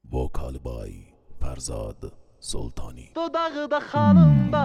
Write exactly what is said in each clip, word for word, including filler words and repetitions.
Vokal by Farzad Sultani. Dodağı da xalında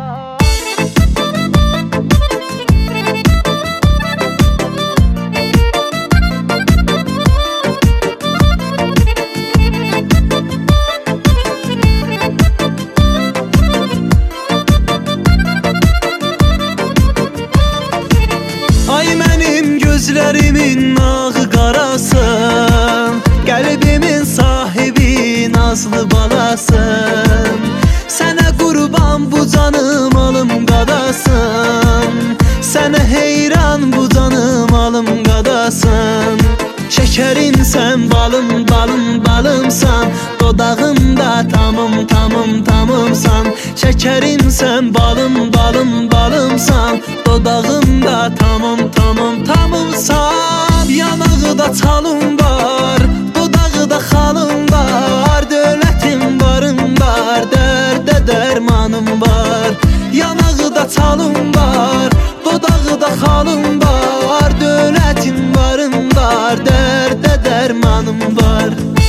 Ay mənim gözlərimin ağı qarası, qəlbimin sahibi nazlı balasın. Sənə qurban bu canım alım qadasın, sənə heyran bu canım alım qadasın. Şəkərimsən balım balım balımsan, dodağımda tamım tamım tamımsan. Şəkərimsən balım balım balımsan, dodağımda tamam tamam tamımsan. Yanağıda çalım var, dodağıda xalım var, dövlətim varım var, dərdə dərmanım var. Yanağıda çalım var, dodağıda xalım var, dövlətim varım var, dərdə dərmanım var.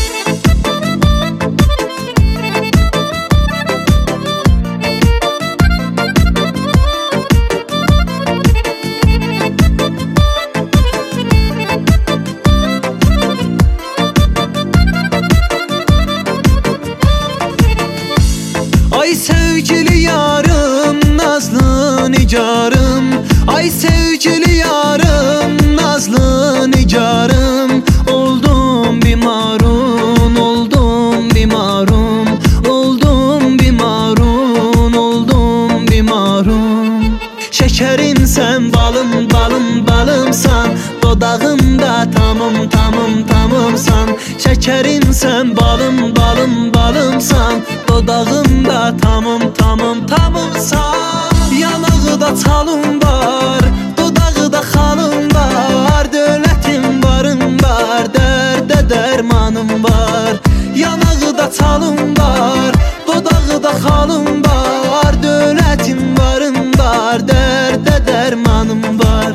Ay sevgili yarım, nazlı nigarım, ay sevgili yarım, nazlı nigarım. Oldum bir marun, oldum bir marun, oldum bir marun, oldum bir marun. Şəkərimsən balım balım balımsan, dodağımda tamam tamam tamımsan. Şəkərimsən balım balım balımsan, dodağımda tamam tamam tamımsan. Yanağıda çalım var, dodağıda xalım var, dövlətim varım var, dərdə dərmanım var. Yanağıda çalım var, dodağıda xalım var, dövlətim varım var, dərdə dərmanım var.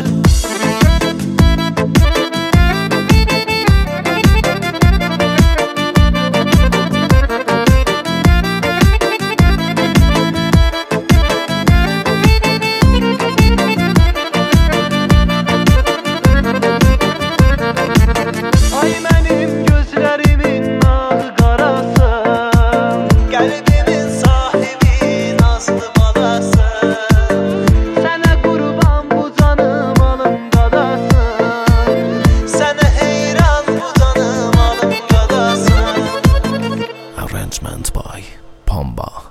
Ay mənim gözlərimin ağı qarası, qəlbimin sahibi nazlı balasın. Sənə qurban bu canım alım qadasın, sənə heyran bu canım alım qadasın. Arrangement by Pamba.